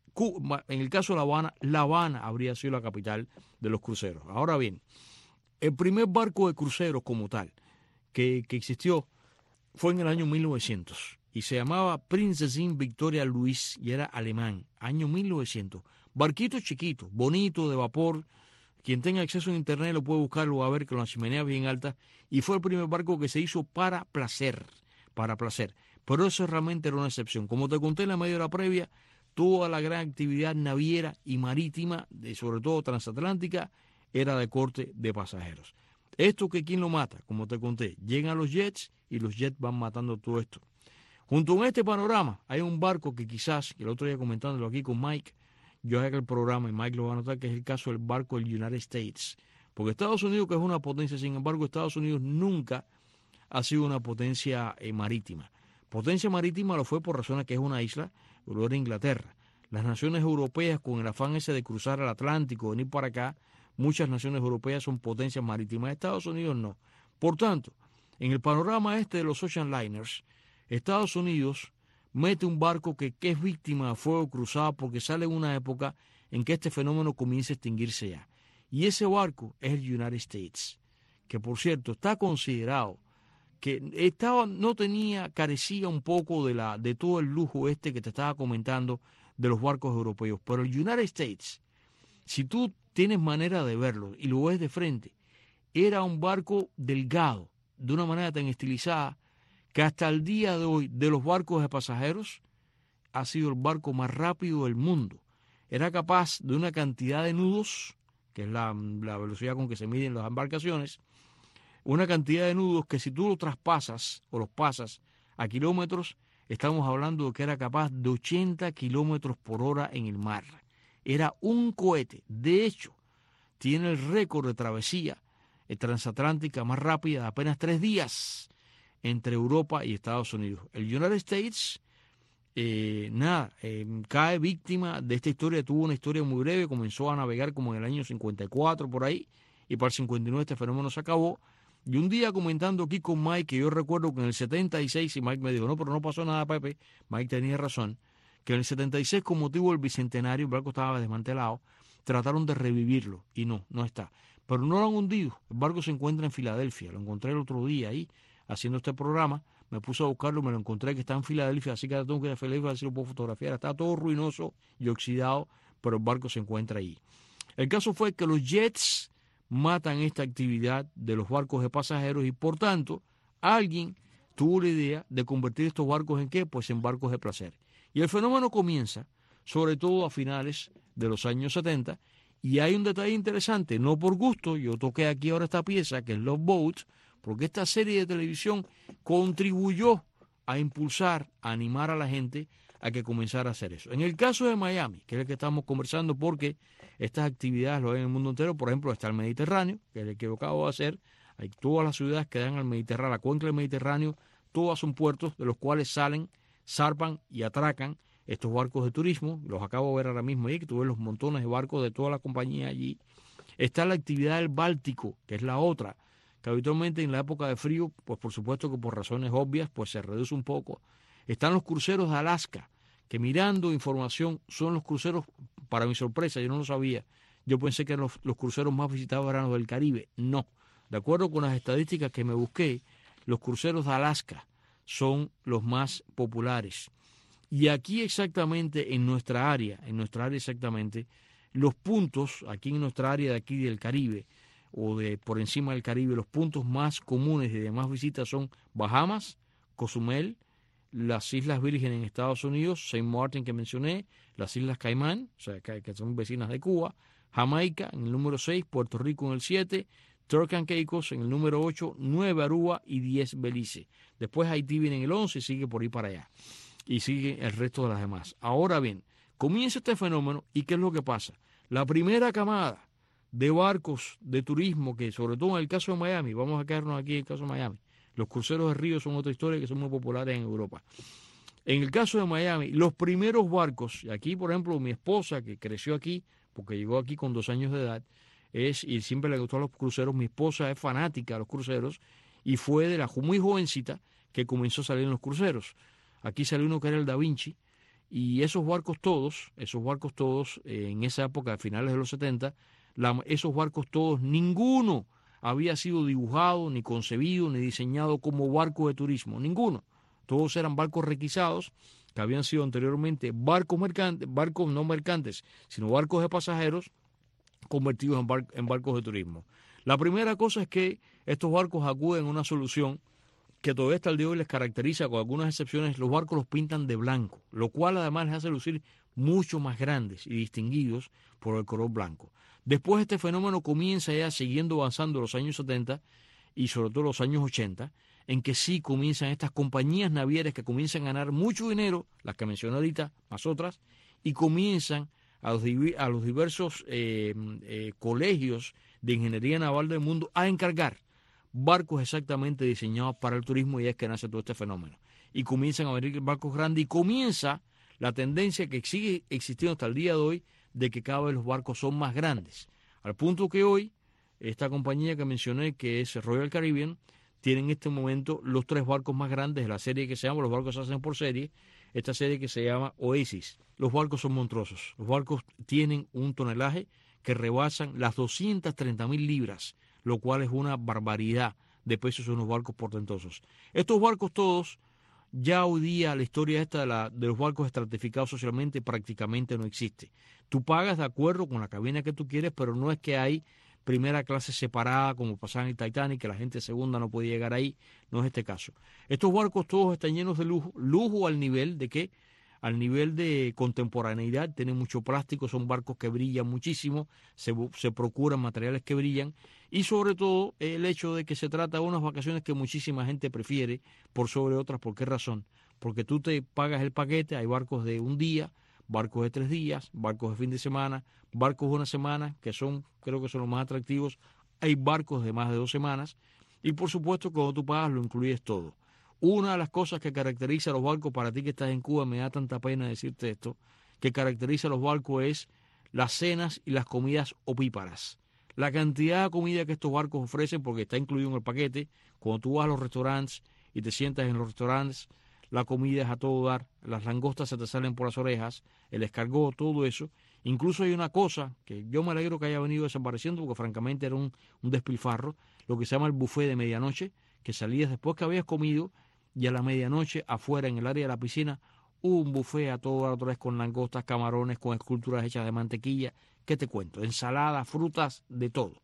en el caso de La Habana habría sido la capital de los cruceros. Ahora bien, el primer barco de cruceros como tal que existió fue en el año 1900 y se llamaba Prinzessin Victoria Luis y era alemán, año 1900. Barquito chiquito, bonito, de vapor. Quien tenga acceso a internet lo puede buscar, lo va a ver con las chimeneas bien altas. Y fue el primer barco que se hizo para placer. Pero eso realmente era una excepción. Como te conté en la media hora previa, toda la gran actividad naviera y marítima, sobre todo transatlántica, era de corte de pasajeros. Esto que quién lo mata, como te conté, llegan los jets y los jets van matando todo esto. Junto con este panorama hay un barco que quizás, el otro día comentándolo aquí con Mike, yo haga el programa y Mike lo va a notar, que es el caso del barco del United States. Porque Estados Unidos, que es una potencia, sin embargo, Estados Unidos nunca ha sido una potencia marítima. Potencia marítima lo fue por razones que es una isla, pero era Inglaterra. Las naciones europeas, con el afán ese de cruzar el Atlántico, venir para acá, muchas naciones europeas son potencias marítimas. Estados Unidos no. Por tanto, en el panorama este de los ocean liners, Estados Unidos mete un barco que es víctima de fuego cruzado porque sale en una época en que este fenómeno comienza a extinguirse ya. Y ese barco es el United States, que por cierto está considerado que carecía un poco de todo el lujo este que te estaba comentando de los barcos europeos. Pero el United States, si tú tienes manera de verlo y lo ves de frente, era un barco delgado, de una manera tan estilizada, que hasta el día de hoy, de los barcos de pasajeros, ha sido el barco más rápido del mundo. Era capaz de una cantidad de nudos, que es la velocidad con que se miden las embarcaciones, una cantidad de nudos que si tú lo traspasas o los pasas a kilómetros, estamos hablando de que era capaz de 80 kilómetros por hora en el mar. Era un cohete. De hecho, tiene el récord de travesía transatlántica más rápida de apenas 3 días entre Europa y Estados Unidos. El United States, cae víctima de esta historia. Tuvo una historia muy breve, comenzó a navegar como en el año 54 por ahí, y para el 59 este fenómeno se acabó. Y un día comentando aquí con Mike, que yo recuerdo que en el 76, y Mike me dijo, no, pero no pasó nada, Pepe, Mike tenía razón, que en el 76 con motivo del bicentenario, el barco estaba desmantelado, trataron de revivirlo, y no está. Pero no lo han hundido, el barco se encuentra en Filadelfia, lo encontré el otro día ahí, haciendo este programa, me puse a buscarlo, me lo encontré que está en Filadelfia, así que ahora tengo que ir a Filadelfia a ver si lo puedo fotografiar. Está todo ruinoso y oxidado, pero el barco se encuentra ahí. El caso fue que los jets matan esta actividad de los barcos de pasajeros y por tanto alguien tuvo la idea de convertir estos barcos en ¿qué? Pues en barcos de placer. Y el fenómeno comienza sobre todo a finales de los años 70 y hay un detalle interesante, no por gusto, yo toqué aquí ahora esta pieza que es Love Boat, porque esta serie de televisión contribuyó a impulsar, a animar a la gente a que comenzara a hacer eso. En el caso de Miami, que es el que estamos conversando, porque estas actividades lo ven en el mundo entero, por ejemplo, está el Mediterráneo, que es el que acabo de hacer, hay todas las ciudades que dan al Mediterráneo, la cuenca del Mediterráneo, todas son puertos de los cuales salen, zarpan y atracan estos barcos de turismo, los acabo de ver ahora mismo ahí, que tú ves los montones de barcos de toda la compañía allí. Está la actividad del Báltico, que es la otra, que habitualmente en la época de frío, pues por supuesto que por razones obvias, pues se reduce un poco. Están los cruceros de Alaska, que mirando información son los cruceros, para mi sorpresa, yo no lo sabía, Yo pensé que los cruceros más visitados eran los del Caribe. No. De acuerdo con las estadísticas que me busqué, los cruceros de Alaska son los más populares. Y aquí exactamente en nuestra área exactamente, los puntos, aquí en nuestra área de aquí del Caribe, o de por encima del Caribe, los puntos más comunes y de más visitas son Bahamas, Cozumel, las Islas Vírgenes en Estados Unidos, Saint Martin que mencioné, las Islas Caimán, o sea, que son vecinas de Cuba, Jamaica en el número 6, Puerto Rico en el 7, Turks and Caicos en el número 8, 9 Aruba y 10 Belice. Después Haití viene en el 11 y sigue por ahí para allá. Y sigue el resto de las demás. Ahora bien, comienza este fenómeno y ¿qué es lo que pasa? La primera camada de barcos de turismo, que sobre todo en el caso de Miami, vamos a quedarnos aquí en el caso de Miami, los cruceros de río son otra historia que son muy populares en Europa. En el caso de Miami, los primeros barcos, y aquí por ejemplo mi esposa que creció aquí, porque llegó aquí con 2 años de edad, y siempre le gustó los cruceros, mi esposa es fanática de los cruceros, y fue de la muy jovencita que comenzó a salir en los cruceros. Aquí salió uno que era el Da Vinci, y esos barcos todos, en esa época, a finales de los 70, esos barcos todos, ninguno había sido dibujado, ni concebido, ni diseñado como barco de turismo, ninguno. Todos eran barcos requisados, que habían sido anteriormente barcos no mercantes, sino barcos de pasajeros, convertidos en barcos de turismo. La primera cosa es que estos barcos acuden a una solución que todavía hasta el día de hoy les caracteriza, con algunas excepciones, los barcos los pintan de blanco, lo cual además les hace lucir mucho más grandes y distinguidos por el color blanco. Después este fenómeno comienza ya siguiendo avanzando los años 70 y sobre todo los años 80, en que sí comienzan estas compañías navieras que comienzan a ganar mucho dinero, las que mencioné ahorita, más otras, y comienzan a los diversos colegios de ingeniería naval del mundo a encargar barcos exactamente diseñados para el turismo, y es que nace todo este fenómeno. Y comienzan a venir barcos grandes y comienza la tendencia que sigue existiendo hasta el día de hoy de que cada vez los barcos son más grandes. Al punto que hoy, esta compañía que mencioné, que es Royal Caribbean, tiene en este momento los 3 barcos más grandes de la serie que se llama, los barcos se hacen por serie, esta serie que se llama Oasis. Los barcos son monstruosos. Los barcos tienen un tonelaje que rebasan las 230.000 libras, lo cual es una barbaridad de pesos, unos barcos portentosos. Estos barcos todos, ya hoy día la historia esta de los barcos estratificados socialmente prácticamente no existe. Tú pagas de acuerdo con la cabina que tú quieres, pero no es que hay primera clase separada como pasaba en el Titanic, que la gente segunda no podía llegar ahí, no es este caso. Estos barcos todos están llenos de lujo al nivel de que, al nivel de contemporaneidad, tienen mucho plástico, son barcos que brillan muchísimo, se procuran materiales que brillan, y sobre todo el hecho de que se trata de unas vacaciones que muchísima gente prefiere por sobre otras. ¿Por qué razón? Porque tú te pagas el paquete, hay barcos de un día, barcos de 3 días, barcos de fin de semana, barcos de una semana, que creo que son los más atractivos, hay barcos de más de 2 semanas, y por supuesto cuando tú pagas lo incluyes todo. Una de las cosas que caracteriza a los barcos, para ti que estás en Cuba, me da tanta pena decirte esto, que caracteriza a los barcos es las cenas y las comidas opíparas. La cantidad de comida que estos barcos ofrecen, porque está incluido en el paquete, cuando tú vas a los restaurantes y te sientas en los restaurantes, la comida es a todo dar, las langostas se te salen por las orejas, el escargot, todo eso. Incluso hay una cosa que yo me alegro que haya venido desapareciendo, porque francamente era un despilfarro, lo que se llama el buffet de medianoche, que salías después que habías comido, y a la medianoche afuera en el área de la piscina un buffet a todo dar otra vez, con langostas, camarones, con esculturas hechas de mantequilla. ¿Qué te cuento? Ensaladas, frutas, de todo.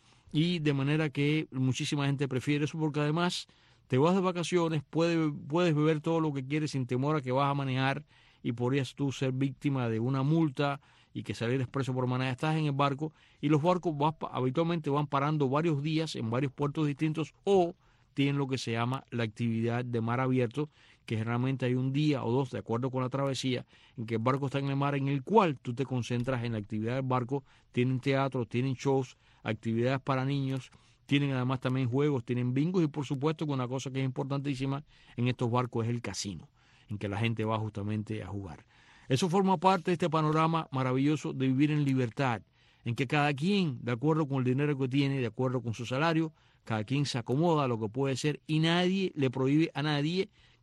Y de manera que muchísima gente prefiere eso, porque además te vas de vacaciones, puedes beber todo lo que quieres sin temor a que vas a manejar y podrías tú ser víctima de una multa y que salir expreso por manejar. Estás en el barco y los barcos habitualmente van parando varios días en varios puertos distintos, o tienen lo que se llama la actividad de mar abierto, que generalmente hay un día o 2, de acuerdo con la travesía, en que el barco está en el mar, en el cual tú te concentras en la actividad del barco. Tienen teatro, tienen shows, actividades para niños, tienen además también juegos, tienen bingos, y por supuesto que una cosa que es importantísima en estos barcos es el casino, en que la gente va justamente a jugar. Eso forma parte de este panorama maravilloso de vivir en libertad, en que cada quien, de acuerdo con el dinero que tiene, de acuerdo con su salario, cada quien se acomoda a lo que puede ser, y nadie le prohíbe a nadie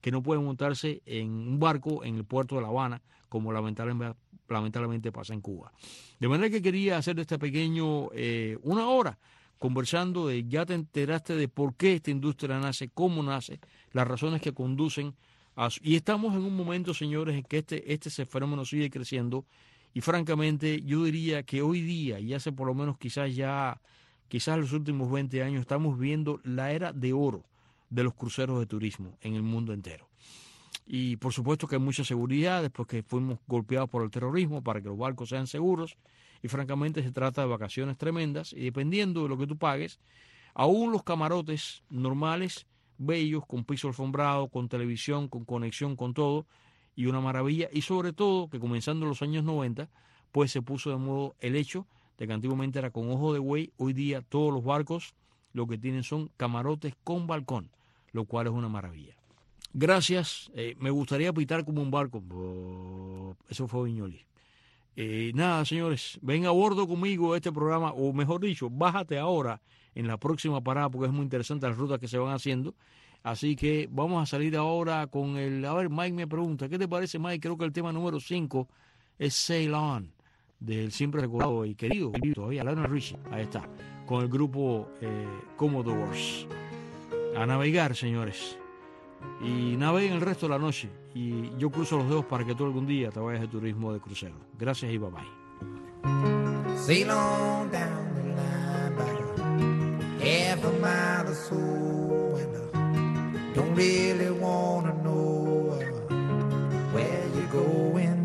que no pueden montarse en un barco en el puerto de La Habana, como lamentablemente pasa en Cuba. De manera que quería hacer este pequeño, una hora, conversando de, ya te enteraste de por qué esta industria nace, cómo nace, las razones que conducen a... Y estamos en un momento, señores, en que este fenómeno sigue creciendo, y francamente yo diría que hoy día, y hace por lo menos quizás los últimos 20 años, estamos viendo la era de oro de los cruceros de turismo en el mundo entero. Y por supuesto que hay mucha seguridad después que fuimos golpeados por el terrorismo para que los barcos sean seguros, y francamente se trata de vacaciones tremendas, y dependiendo de lo que tú pagues, aún los camarotes normales, bellos, con piso alfombrado, con televisión, con conexión, con todo, y una maravilla, y sobre todo que comenzando en los años 90, pues se puso de modo el hecho de que antiguamente era con ojo de buey, hoy día todos los barcos lo que tienen son camarotes con balcón, lo cual es una maravilla. Gracias, me gustaría pitar como un barco, eso fue Viñoli. Nada, señores, ven a bordo conmigo de este programa, o mejor dicho, bájate ahora en la próxima parada, porque es muy interesante las rutas que se van haciendo. Así que vamos a salir ahora con el... A ver, Mike me pregunta, ¿qué te parece, Mike? Creo que el tema número 5 es Sail On, del siempre recordado y querido todavía Lionel Richie. Ahí está, con el grupo Commodores. A navegar, señores. Y naveguen el resto de la noche. Y yo cruzo los dedos para que tú algún día te vayas de turismo de crucero. Gracias y bye bye. Sail on down the line by the half a mile or so, and don't really want to know where you're going.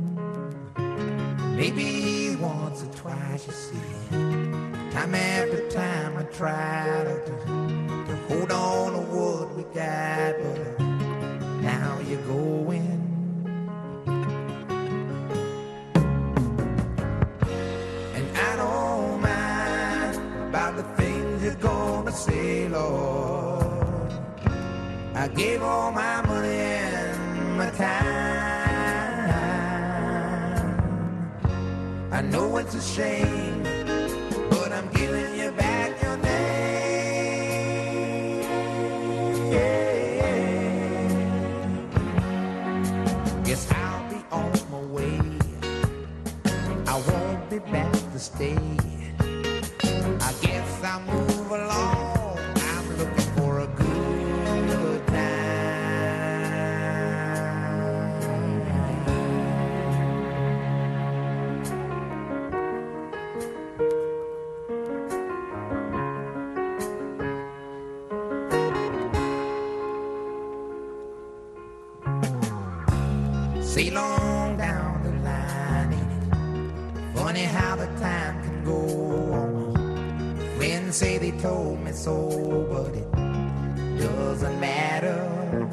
Maybe once or twice, you see, time after time I try to hold on to what we got, but now you're going. And I don't mind about the things you're gonna say, Lord. I gave all my money and my time. I know it's a shame, but I'm giving you back your name. Guess I'll be on my way. I won't be back to stay. I guess I'll move along. I'm looking for a good time. Sail on down the line, ain't it funny how the time can go on? Friends say they told me so, but it doesn't matter.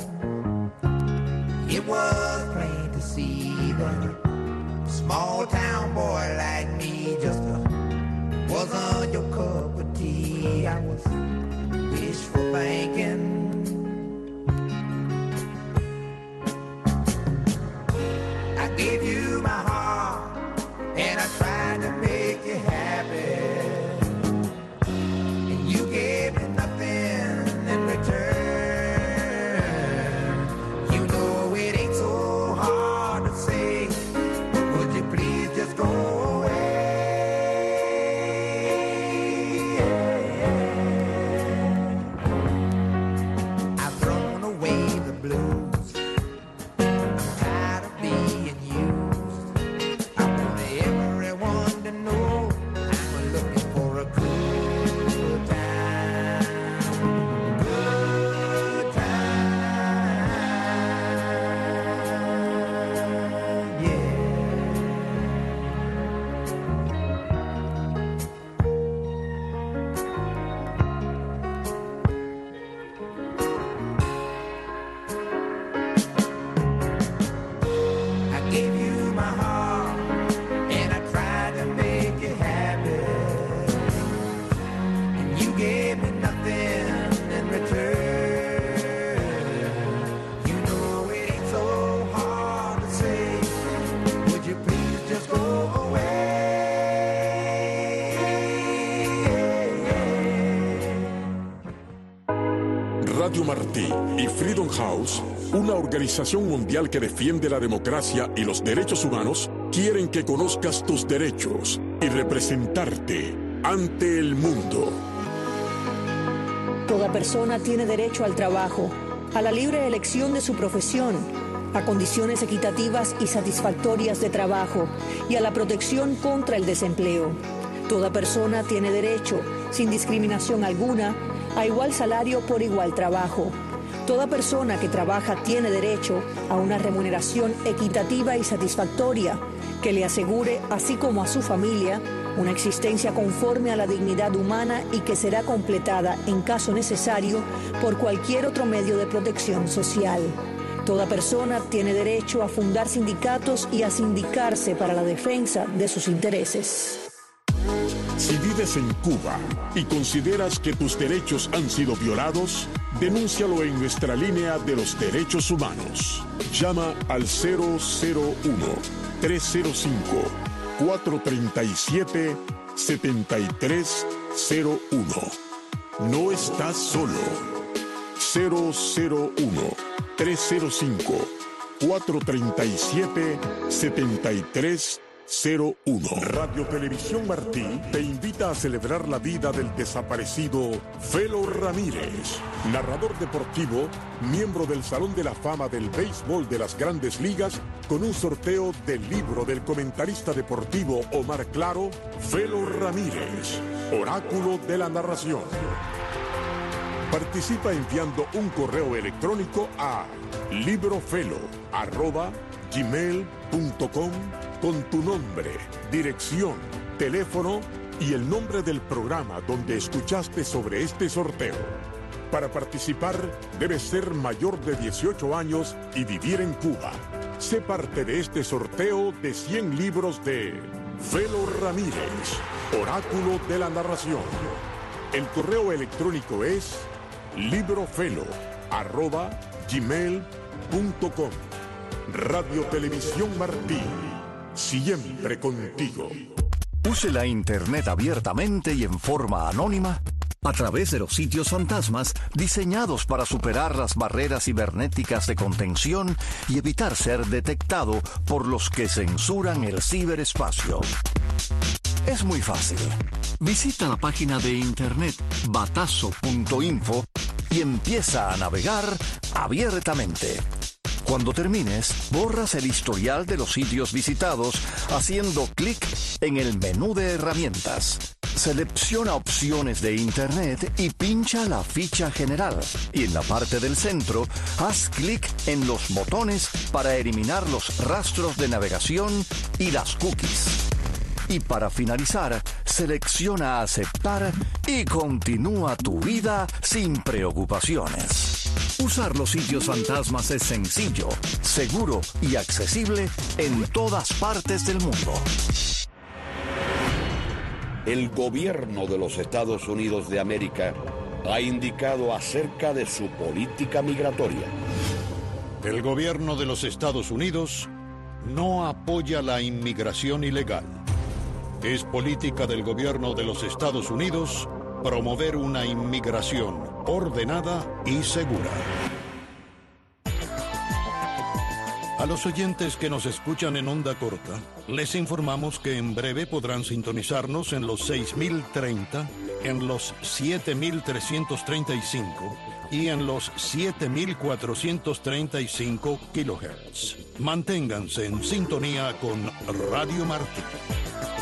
It was plain to see that a small town boy like me just wasn't your cup of tea. I was wishful thinking. I gave you my heart, and I tried to make you happy, and you gave me nothing in return. You know it ain't so hard to say, would you please just go away? Martí y Freedom House, una organización mundial que defiende la democracia y los derechos humanos, quieren que conozcas tus derechos y representarte ante el mundo. Toda persona tiene derecho al trabajo, a la libre elección de su profesión, a condiciones equitativas y satisfactorias de trabajo y a la protección contra el desempleo. Toda persona tiene derecho, sin discriminación alguna, a igual salario por igual trabajo. Toda persona que trabaja tiene derecho a una remuneración equitativa y satisfactoria que le asegure, así como a su familia, una existencia conforme a la dignidad humana y que será completada, en caso necesario, por cualquier otro medio de protección social. Toda persona tiene derecho a fundar sindicatos y a sindicarse para la defensa de sus intereses. Si vives en Cuba y consideras que tus derechos han sido violados, denúncialo en nuestra línea de los derechos humanos. Llama al 001-305-437-7301. No estás solo. 001-305-437-7301. Radio Televisión Martí te invita a celebrar la vida del desaparecido Felo Ramírez, narrador deportivo, miembro del Salón de la Fama del Béisbol de las Grandes Ligas, con un sorteo del libro del comentarista deportivo Omar Claro, Felo Ramírez, Oráculo de la Narración. Participa enviando un correo electrónico a librofelo@gmail.com con tu nombre, dirección, teléfono y el nombre del programa donde escuchaste sobre este sorteo. Para participar, debes ser mayor de 18 años y vivir en Cuba. Sé parte de este sorteo de 100 libros de Felo Ramírez, Oráculo de la Narración. El correo electrónico es librofelo@gmail.com. Radio Televisión Martí, siempre contigo. Use la Internet abiertamente y en forma anónima a través de los sitios fantasmas diseñados para superar las barreras cibernéticas de contención y evitar ser detectado por los que censuran el ciberespacio. Es muy fácil. Visita la página de internet batazo.info y empieza a navegar abiertamente. Cuando termines, borras el historial de los sitios visitados haciendo clic en el menú de herramientas. Selecciona opciones de Internet y pincha la ficha general. Y en la parte del centro, haz clic en los botones para eliminar los rastros de navegación y las cookies. Y para finalizar, selecciona aceptar y continúa tu vida sin preocupaciones. Usar los sitios fantasmas es sencillo, seguro y accesible en todas partes del mundo. El gobierno de los Estados Unidos de América ha indicado acerca de su política migratoria. El gobierno de los Estados Unidos no apoya la inmigración ilegal. Es política del gobierno de los Estados Unidos promover una inmigración ordenada y segura. A los oyentes que nos escuchan en onda corta, les informamos que en breve podrán sintonizarnos en los 6030, en los 7335 y en los 7435 kHz. Manténganse en sintonía con Radio Martí.